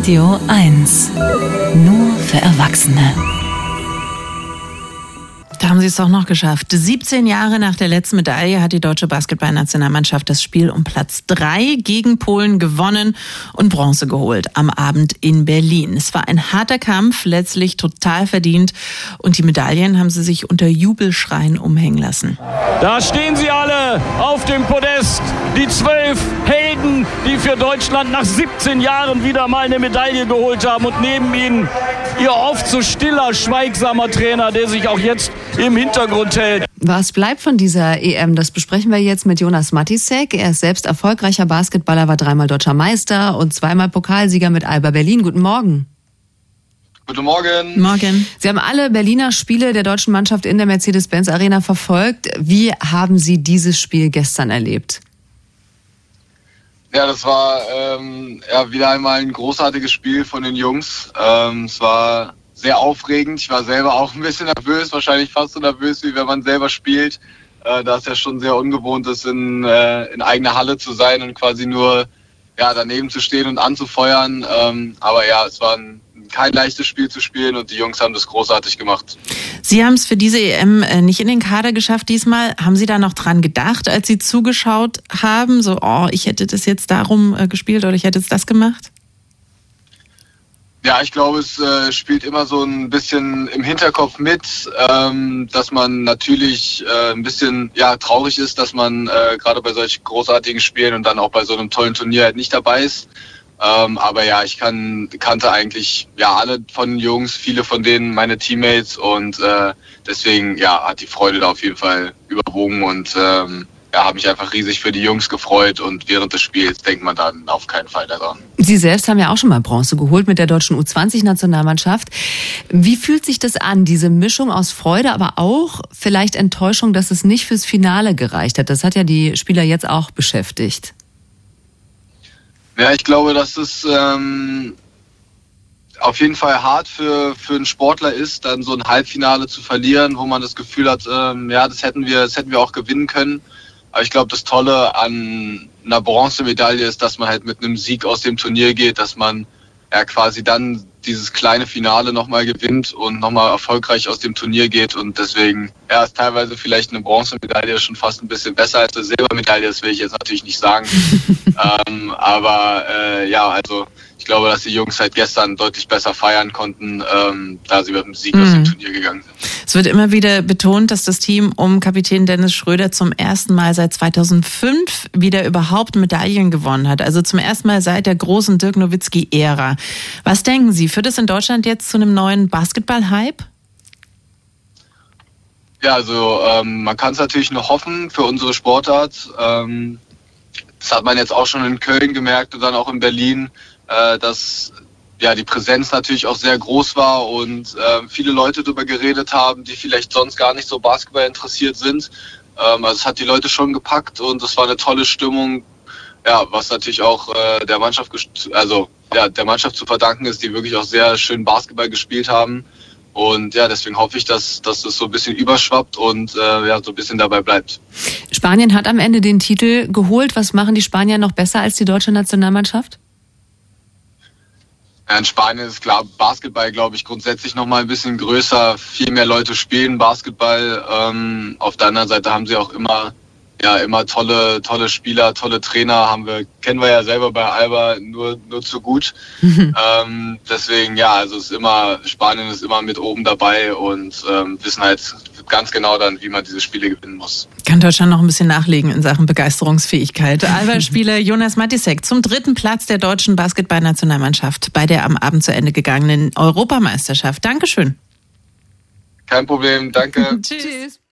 Radio 1. Nur für Erwachsene. Da haben sie es doch noch geschafft. 17 Jahre nach der letzten Medaille hat die deutsche Basketballnationalmannschaft das Spiel um Platz 3 gegen Polen gewonnen und Bronze geholt am Abend in Berlin. Es war ein harter Kampf, letztlich total verdient. Und die Medaillen haben sie sich unter Jubelschreien umhängen lassen. Da stehen sie alle auf dem Podest. Die 12 Helden, die für Deutschland nach 17 Jahren wieder mal eine Medaille geholt haben. Und neben ihnen ihr oft so stiller, schweigsamer Trainer, der sich auch jetzt im Hintergrund hält. Was bleibt von dieser EM? Das besprechen wir jetzt mit Jonas Matisek. Er ist selbst erfolgreicher Basketballer, war 3-mal deutscher Meister und 2-mal Pokalsieger mit Alba Berlin. Guten Morgen. Guten Morgen. Morgen. Sie haben alle Berliner Spiele der deutschen Mannschaft in der Mercedes-Benz Arena verfolgt. Wie haben Sie dieses Spiel gestern erlebt? Ja, das war wieder einmal ein großartiges Spiel von den Jungs. Es war sehr aufregend. Ich war selber auch ein bisschen nervös, wahrscheinlich fast so nervös, wie wenn man selber spielt. Da es ja schon sehr ungewohnt ist, in eigener Halle zu sein und quasi nur daneben zu stehen und anzufeuern. Aber ja, es war kein leichtes Spiel zu spielen und die Jungs haben das großartig gemacht. Sie haben es für diese EM nicht in den Kader geschafft diesmal. Haben Sie da noch dran gedacht, als Sie zugeschaut haben? So, ich hätte das jetzt darum gespielt oder ich hätte jetzt das gemacht? Ja, ich glaube, es spielt immer so ein bisschen im Hinterkopf mit, dass man natürlich ein bisschen traurig ist, dass man gerade bei solchen großartigen Spielen und dann auch bei so einem tollen Turnier halt nicht dabei ist. Aber ja, ich kannte eigentlich alle von den Jungs, viele von denen meine Teammates und deswegen hat die Freude da auf jeden Fall überwogen und habe mich einfach riesig für die Jungs gefreut und während des Spiels denkt man dann auf keinen Fall daran. Sie selbst haben ja auch schon mal Bronze geholt mit der deutschen U20-Nationalmannschaft. Wie fühlt sich das an, diese Mischung aus Freude, aber auch vielleicht Enttäuschung, dass es nicht fürs Finale gereicht hat? Das hat ja die Spieler jetzt auch beschäftigt. Ja, ich glaube, dass es auf jeden Fall hart für einen Sportler ist, dann so ein Halbfinale zu verlieren, wo man das Gefühl hat, das hätten wir auch gewinnen können. Aber ich glaube, das Tolle an einer Bronzemedaille ist, dass man halt mit einem Sieg aus dem Turnier geht, dass man quasi dann dieses kleine Finale nochmal gewinnt und nochmal erfolgreich aus dem Turnier geht. Und deswegen ist teilweise vielleicht eine Bronzemedaille schon fast ein bisschen besser als eine Silbermedaille. Das will ich jetzt natürlich nicht sagen. Also ich glaube, dass die Jungs halt gestern deutlich besser feiern konnten, da sie mit dem Sieg aus dem Turnier gegangen sind. Es wird immer wieder betont, dass das Team um Kapitän Dennis Schröder zum ersten Mal seit 2005 wieder überhaupt Medaillen gewonnen hat. Also zum ersten Mal seit der großen Dirk Nowitzki-Ära. Was denken Sie, führt es in Deutschland jetzt zu einem neuen Basketball-Hype? Ja, also man kann es natürlich noch hoffen für unsere Sportart. Das hat man jetzt auch schon in Köln gemerkt und dann auch in Berlin, dass die Präsenz natürlich auch sehr groß war und viele Leute darüber geredet haben, die vielleicht sonst gar nicht so Basketball interessiert sind. Also es hat die Leute schon gepackt und es war eine tolle Stimmung, was natürlich auch der Mannschaft zu verdanken ist, die wirklich auch sehr schön Basketball gespielt haben. Und deswegen hoffe ich, dass das so ein bisschen überschwappt und so ein bisschen dabei bleibt. Spanien hat am Ende den Titel geholt. Was machen die Spanier noch besser als die deutsche Nationalmannschaft? Ja, in Spanien ist klar Basketball, glaube ich, grundsätzlich noch mal ein bisschen größer. Viel mehr Leute spielen Basketball. Auf der anderen Seite haben sie auch immer tolle Spieler, tolle Trainer. Kennen wir ja selber bei Alba nur zu gut. Deswegen Spanien ist immer mit oben dabei und wissen halt ganz genau dann, wie man diese Spiele gewinnen muss. Kann Deutschland noch ein bisschen nachlegen in Sachen Begeisterungsfähigkeit. Alba-Spieler Jonas Matisek zum 3. Platz der deutschen Basketballnationalmannschaft bei der am Abend zu Ende gegangenen Europameisterschaft. Dankeschön. Kein Problem, danke. Tschüss.